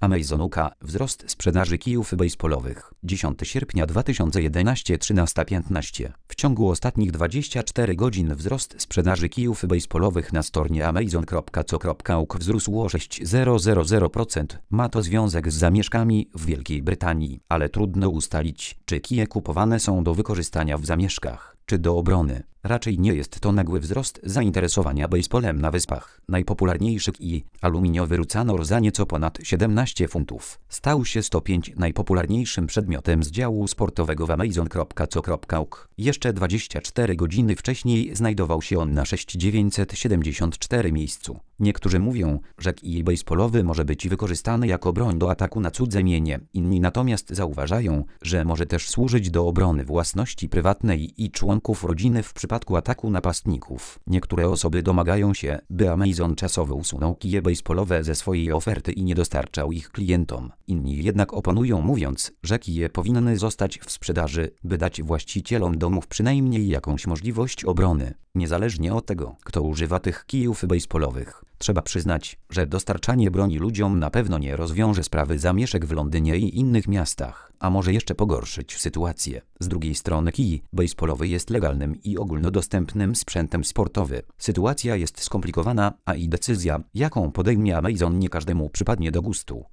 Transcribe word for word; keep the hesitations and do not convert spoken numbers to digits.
Amazon U K. Wzrost sprzedaży kijów bejsbolowych. dziesiątego sierpnia dwa tysiące jedenastego trzynaście piętnaście. W ciągu ostatnich dwudziestu czterech godzin wzrost sprzedaży kijów bejsbolowych na stronie amazon kropka co kropka u k wzrósł o sześć tysięcy procent. Ma to związek z zamieszkami w Wielkiej Brytanii, ale trudno ustalić, czy kije kupowane są do wykorzystania w zamieszkach, czy do obrony. Raczej nie jest to nagły wzrost zainteresowania baseballem na Wyspach. Najpopularniejszy kij aluminiowy Rucanor za nieco ponad siedemnaście funtów stał się sto pięć najpopularniejszym przedmiotem z działu sportowego w amazon kropka co kropka u k. Jeszcze dwadzieścia cztery godziny wcześniej znajdował się on na sześć tysięcy dziewięćset siedemdziesiątym czwartym miejscu. Niektórzy mówią, że kij baseballowy może być wykorzystany jako broń do ataku na cudze mienie. Inni natomiast zauważają, że może też służyć do obrony własności prywatnej i członków rodziny w przypadku ataku napastników. Niektóre osoby domagają się, by Amazon czasowo usunął kije baseballowe ze swojej oferty i nie dostarczał ich klientom. Inni jednak oponują, mówiąc, że kije powinny zostać w sprzedaży, by dać właścicielom domów przynajmniej jakąś możliwość obrony, niezależnie od tego, kto używa tych kijów baseballowych. Trzeba przyznać, że dostarczanie broni ludziom na pewno nie rozwiąże sprawy zamieszek w Londynie i innych miastach, a może jeszcze pogorszyć sytuację. Z drugiej strony kij baseballowy jest legalnym i ogólnodostępnym sprzętem sportowym. Sytuacja jest skomplikowana, a i decyzja, jaką podejmie Amazon, nie każdemu przypadnie do gustu.